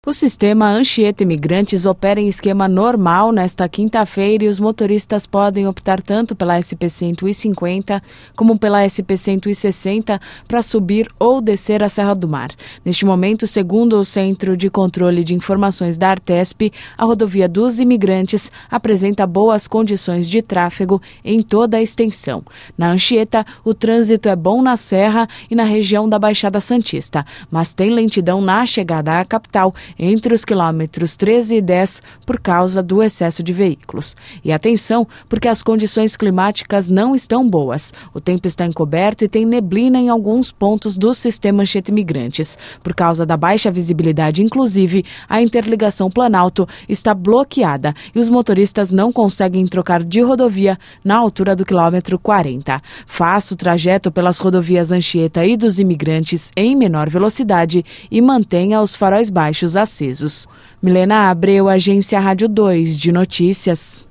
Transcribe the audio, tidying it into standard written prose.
O sistema Anchieta Imigrantes opera em esquema normal nesta quinta-feira e os motoristas podem optar tanto pela SP-150 como pela SP-160 para subir ou descer a Serra do Mar. Neste momento, segundo o Centro de Controle de Informações da Artesp, a rodovia dos imigrantes apresenta boas condições de tráfego em toda a extensão. Na Anchieta, o trânsito é bom na Serra e na região da Baixada Santista, mas tem lentidão na chegada à capital, entre os quilômetros 13 e 10, por causa do excesso de veículos. E atenção, porque as condições climáticas não estão boas. O tempo está encoberto e tem neblina em alguns pontos do sistema Anchieta Imigrantes. Por causa da baixa visibilidade, inclusive, a interligação Planalto está bloqueada e os motoristas não conseguem trocar de rodovia na altura do quilômetro 40. Faça o trajeto pelas rodovias Anchieta e dos Imigrantes em menor velocidade e mantenha os faróis baixos acesos. Milena Abreu, Agência Rádio 2 de Notícias.